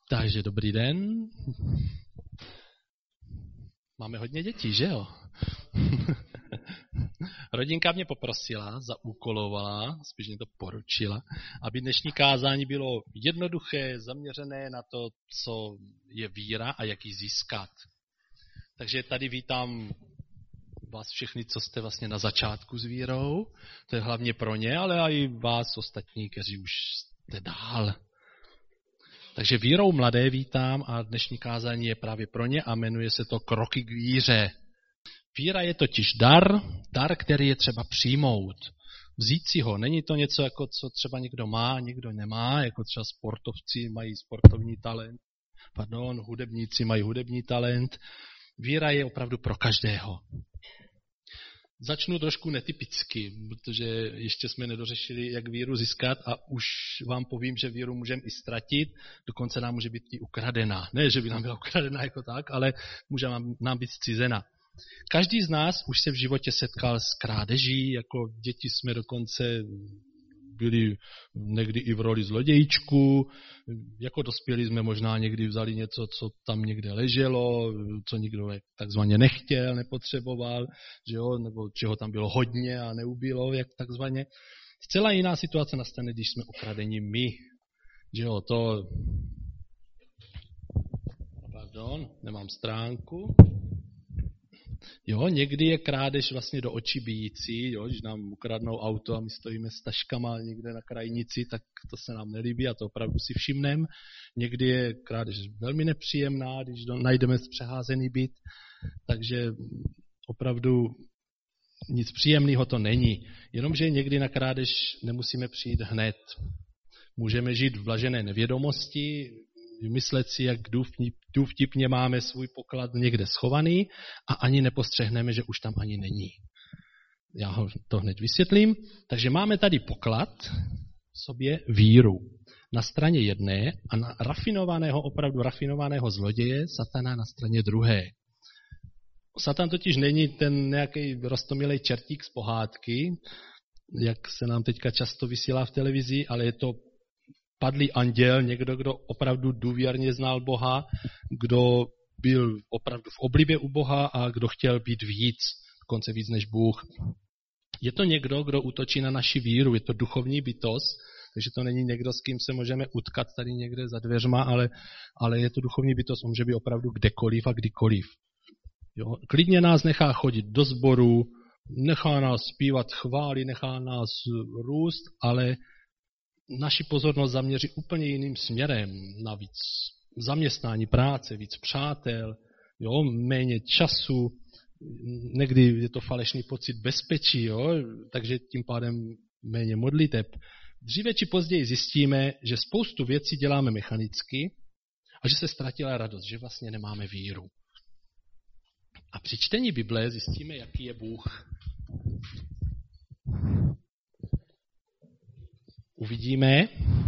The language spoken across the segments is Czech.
Takže dobrý den. Máme hodně dětí, že jo? Rodinka mě poprosila, zaúkolovala, spíš mě to poručila, aby dnešní kázání bylo jednoduché, zaměřené na to, co je víra a jak ji získat. Takže tady vítám vás všechny, co jste vlastně na začátku s vírou. To je hlavně pro ně, ale i vás ostatní, kteří už jste dál. Takže vírou mladé vítám a dnešní kázání je právě pro ně a jmenuje se to Kroky k víře. Víra je totiž dar, který je třeba přijmout. Vzít si ho. Není to něco, jako co třeba někdo má, někdo nemá, jako třeba sportovci mají sportovní talent, hudebníci mají hudební talent. Víra je opravdu pro každého. Začnu trošku netypicky, protože ještě jsme nedořešili, jak víru získat a už vám povím, že víru můžeme i ztratit, dokonce nám může být i ukradená. Ne, že by nám byla ukradená jako tak, ale může nám být zcizena. Každý z nás už se v životě setkal s krádeží, jako děti jsme dokonce byli někdy i v roli zlodějčku, jako dospělí jsme možná někdy vzali něco, co tam někde leželo, co nikdo takzvaně nechtěl, nepotřeboval, že jo, nebo čeho tam bylo hodně a neubylo, jak takzvaně. Zcela jiná situace nastane, když jsme okradeni my, že jo, nemám stránku. Jo, někdy je krádež vlastně do očí bijící, jo, když nám ukradnou auto a my stojíme s taškama někde na krajnici, tak to se nám nelíbí a to opravdu si všimneme. Někdy je krádež velmi nepříjemná, když najdeme přeházený byt, takže opravdu nic příjemného to není. Jenomže někdy na krádež nemusíme přijít hned. Můžeme žít v blažené nevědomosti, vymyslet si, jak důvtipně máme svůj poklad někde schovaný a ani nepostřehneme, že už tam ani není. Já ho to hned vysvětlím. Takže máme tady poklad v sobě víru. Na straně jedné a na opravdu rafinovaného zloděje Satana na straně druhé. Satan totiž není ten nějaký roztomilej čertík z pohádky, jak se nám teďka často vysílá v televizi, ale je to padlý anděl, někdo, kdo opravdu důvěrně znal Boha, kdo byl opravdu v oblibě u Boha a kdo chtěl být víc, dokonce víc než Bůh. Je to někdo, kdo útočí na naši víru, je to duchovní bytost, takže to není někdo, s kým se můžeme utkat tady někde za dveřma, ale je to duchovní bytost, on může být opravdu kdekoliv a kdykoliv. Jo? Klidně nás nechá chodit do sboru, nechá nás zpívat chvály, nechá nás růst, ale naši pozornost zaměří úplně jiným směrem, na víc zaměstnání, práce, víc přátel, jo, méně času, někdy je to falešný pocit bezpečí, jo, takže tím pádem méně modliteb. Dříve či později zjistíme, že spoustu věcí děláme mechanicky a že se ztratila radost, že vlastně nemáme víru. A při čtení Bible zjistíme, jaký je Bůh. Uvidíme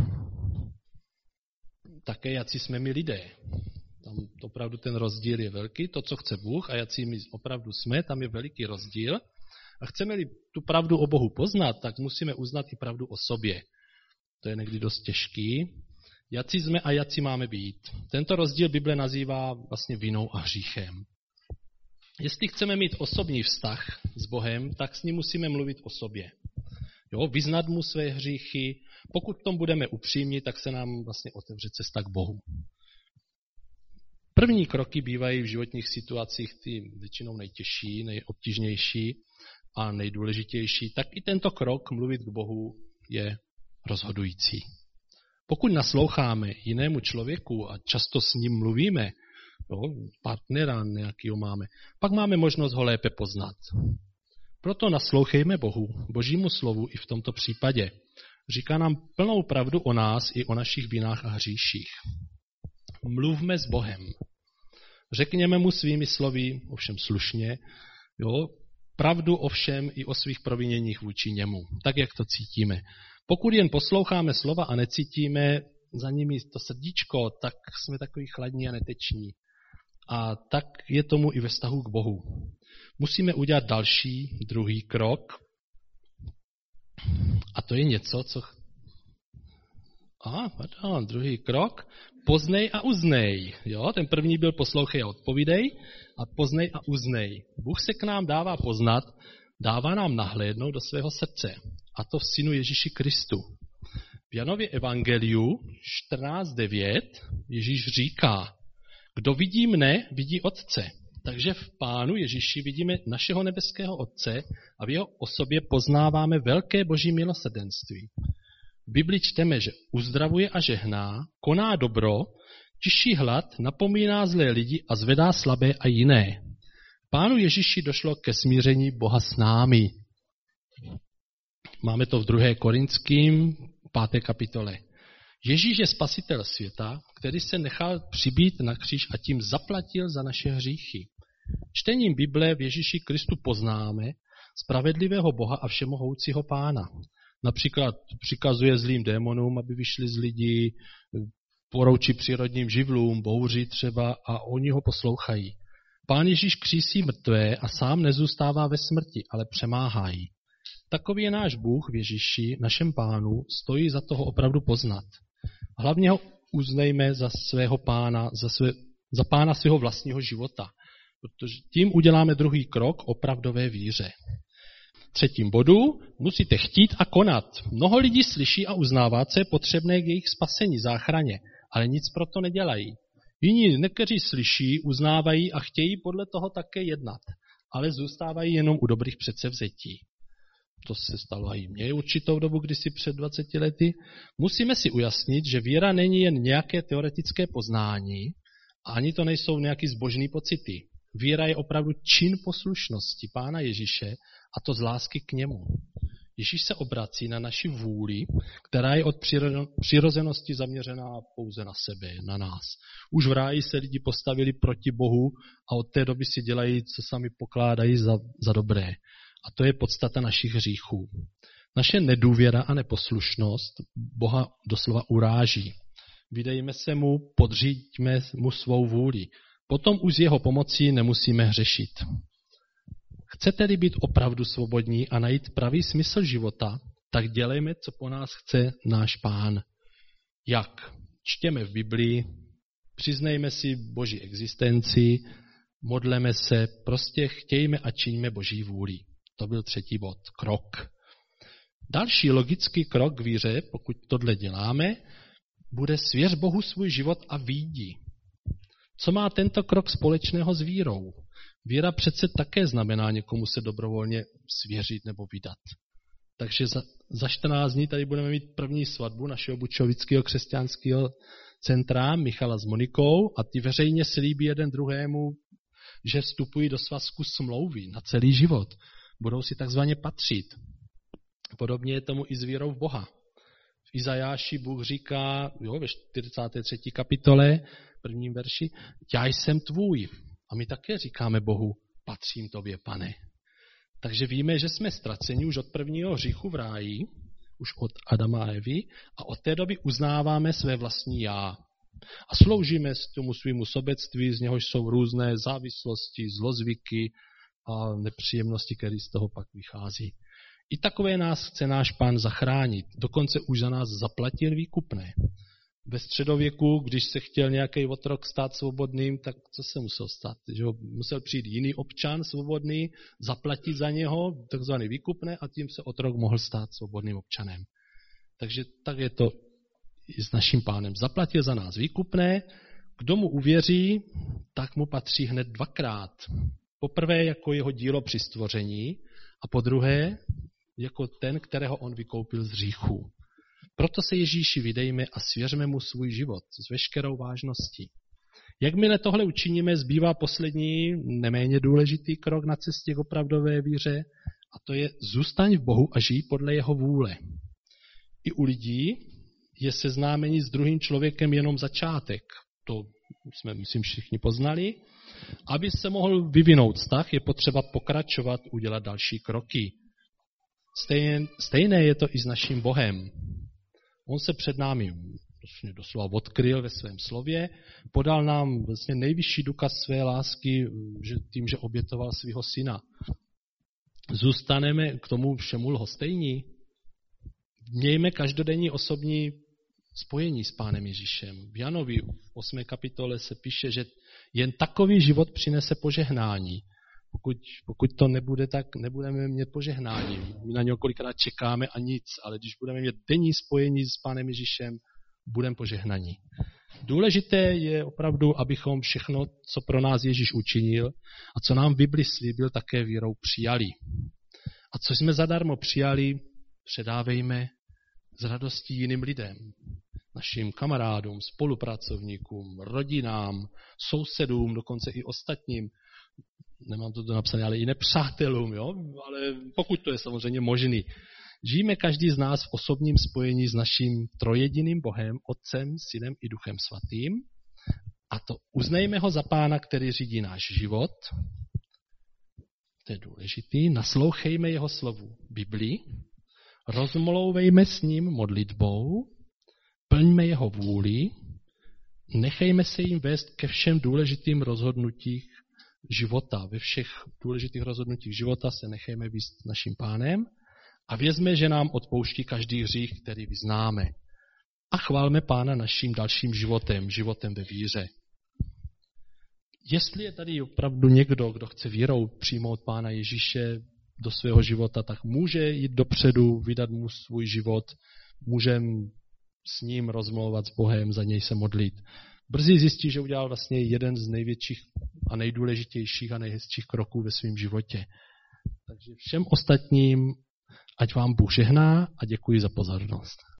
také, jací jsme my lidé. Tam opravdu ten rozdíl je velký, to, co chce Bůh a jací my opravdu jsme, tam je veliký rozdíl. A chceme-li tu pravdu o Bohu poznat, tak musíme uznat i pravdu o sobě. To je někdy dost těžký. Jací jsme a jací máme být. Tento rozdíl Bible nazývá vlastně vinou a hříchem. Jestli chceme mít osobní vztah s Bohem, tak s ním musíme mluvit o sobě. Jo, vyznat mu své hříchy. Pokud v tom budeme upřímní, tak se nám vlastně otevře cesta k Bohu. První kroky bývají v životních situacích ty většinou nejtěžší, nejobtížnější a nejdůležitější. Tak i tento krok mluvit k Bohu je rozhodující. Pokud nasloucháme jinému člověku a často s ním mluvíme, jo, partnera nějakýho máme, pak máme možnost ho lépe poznat. Proto naslouchejme Bohu, Božímu slovu i v tomto případě. Říká nám plnou pravdu o nás i o našich vinách a hříších. Mluvme s Bohem. Řekněme mu svými slovy, ovšem slušně, jo, pravdu ovšem i o svých proviněních vůči němu, tak, jak to cítíme. Pokud jen posloucháme slova a necítíme za nimi to srdíčko, tak jsme takový chladní a neteční. A tak je tomu i ve vztahu k Bohu. Musíme udělat druhý krok. A to je něco, co A druhý krok, poznej a uznej. Jo, ten první byl poslouchej a odpovídej a poznej a uznej. Bůh se k nám dává poznat, dává nám nahlédnout do svého srdce. A to v Synu Ježíši Kristu. V Janově evangeliu 14:9 Ježíš říká, kdo vidí mne, vidí Otce. Takže v Pánu Ježíši vidíme našeho nebeského Otce a v jeho osobě poznáváme velké boží milosrdenství. V Bibli čteme, že uzdravuje a žehná, koná dobro, tiší hlad, napomíná zlé lidi a zvedá slabé a jiné. Pánu Ježíši došlo ke smíření Boha s námi. Máme to v 2. Korinským 5. kapitole. Ježíš je spasitel světa, který se nechal přibít na kříž a tím zaplatil za naše hříchy. Čtením Bible v Ježíši Kristu poznáme spravedlivého Boha a všemohoucího Pána. Například přikazuje zlým démonům, aby vyšli z lidí, poroučí přírodním živlům, bouří třeba a oni ho poslouchají. Pán Ježíš křísí mrtvé a sám nezůstává ve smrti, ale přemáhají. Takový je náš Bůh v Ježíši, našem Pánu, stojí za toho opravdu poznat. Hlavně ho uznejme za svého Pána, za Pána svého vlastního života, protože tím uděláme druhý krok opravdové víře. Třetím bodu musíte chtít a konat. Mnoho lidí slyší a uznává, co je potřebné k jejich spasení, záchraně, ale nic pro to nedělají. Jiní někteří slyší, uznávají a chtějí podle toho také jednat, ale zůstávají jenom u dobrých předsevzetí. To se stalo i mně určitou dobu, kdysi před 20 lety. Musíme si ujasnit, že víra není jen nějaké teoretické poznání, a ani to nejsou nějaký zbožný pocity. Víra je opravdu čin poslušnosti Pána Ježíše, a to z lásky k němu. Ježíš se obrací na naši vůli, která je od přirozenosti zaměřená pouze na sebe, na nás. Už v ráji se lidi postavili proti Bohu a od té doby si dělají, co sami pokládají za dobré. A to je podstata našich hříchů. Naše nedůvěra a neposlušnost Boha doslova uráží. Vydejme se mu, podříďme mu svou vůli. Potom už s jeho pomocí nemusíme hřešit. Chcete-li být opravdu svobodní a najít pravý smysl života, tak dělejme, co po nás chce náš Pán. Jak? Čtěme v Biblii, přiznejme si Boží existenci, modleme se, prostě chtějme a čiňme Boží vůli. To byl třetí bod, krok. Další logický krok k víře, pokud tohle děláme, bude svěř Bohu svůj život a vídi. Co má tento krok společného s vírou? Víra přece také znamená někomu se dobrovolně svěřit nebo vydat. Takže za 14 dní tady budeme mít první svatbu našeho bučovického křesťanského centra Michala s Monikou a ty veřejně slíbí jeden druhému, že vstupují do svazku smlouvy na celý život. Budou si takzvaně patřit. Podobně je tomu i s vírou v Boha. V Izajáši Bůh říká, ve 43. kapitole, prvním verši, já jsem tvůj. A my také říkáme Bohu, patřím tobě, Pane. Takže víme, že jsme ztraceni už od prvního hříchu v ráji, už od Adama a Evy, a od té doby uznáváme své vlastní já. A sloužíme s tomu svýmu sobectví, z něhož jsou různé závislosti, zlozvyky a nepříjemnosti, které z toho pak vychází. I takové nás chce náš Pán zachránit. Dokonce už za nás zaplatil výkupné. Ve středověku, když se chtěl nějaký otrok stát svobodným, tak co se musel stát? Že musel přijít jiný občan svobodný, zaplatit za něho takzvaný výkupné a tím se otrok mohl stát svobodným občanem. Takže tak je to i s naším Pánem. Zaplatil za nás výkupné, kdo mu uvěří, tak mu patří hned dvakrát. Poprvé jako jeho dílo při stvoření a podruhé jako ten, kterého on vykoupil z hříchů. Proto se Ježíši vydejme a svěřme mu svůj život s veškerou vážností. Jakmile tohle učiníme, zbývá poslední, neméně důležitý krok na cestě k opravdové víře, a to je zůstaň v Bohu a žij podle jeho vůle. I u lidí je seznámení s druhým člověkem jenom začátek. To jsme, myslím, všichni poznali. Aby se mohl vyvinout vztah, je potřeba pokračovat, udělat další kroky. Stejné je to i s naším Bohem. On se před námi doslova odkryl ve svém slově, podal nám vlastně nejvyšší důkaz své lásky tím, že obětoval svého syna. Zůstaneme k tomu všemu lhostejní? Mějme každodenní osobní spojení s Pánem Ježíšem. V Janovi v 8. kapitole se píše, že jen takový život přinese požehnání. Pokud to nebude, tak nebudeme mít požehnání. My na něho kolikrát čekáme a nic, ale když budeme mít denní spojení s Pánem Ježíšem, budeme požehnaní. Důležité je opravdu, abychom všechno, co pro nás Ježíš učinil a co nám v Bibli slíbil, také vírou přijali. A co jsme zadarmo přijali, předávejme s radostí jiným lidem. Našim kamarádům, spolupracovníkům, rodinám, sousedům, dokonce i ostatním, nemám to napsané, ale i nepřátelům, jo? Ale pokud to je samozřejmě možný. Žijeme každý z nás v osobním spojení s naším trojediným Bohem, Otcem, Synem i Duchem Svatým. A to uznejme ho za Pána, který řídí náš život. To je důležitý. Naslouchejme jeho slovu Biblii. Rozmlouvejme s ním modlitbou. Plňme jeho vůli. Nechejme se jim vést ke všem důležitým rozhodnutím života. Ve všech důležitých rozhodnutích života se nechejme vést naším Pánem. A vězme, že nám odpouští každý hřích, který vyznáme. A chválme Pána naším dalším životem ve víře. Jestli je tady opravdu někdo, kdo chce vírou přijmout Pána Ježíše do svého života, tak může jít dopředu, vydat mu svůj život, můžeme s ním rozmlouvat s Bohem, za něj se modlit. Brzy zjistí, že udělal vlastně jeden z největších a nejdůležitějších a nejhezčích kroků ve svém životě. Takže všem ostatním ať vám Bůh žehná a děkuji za pozornost.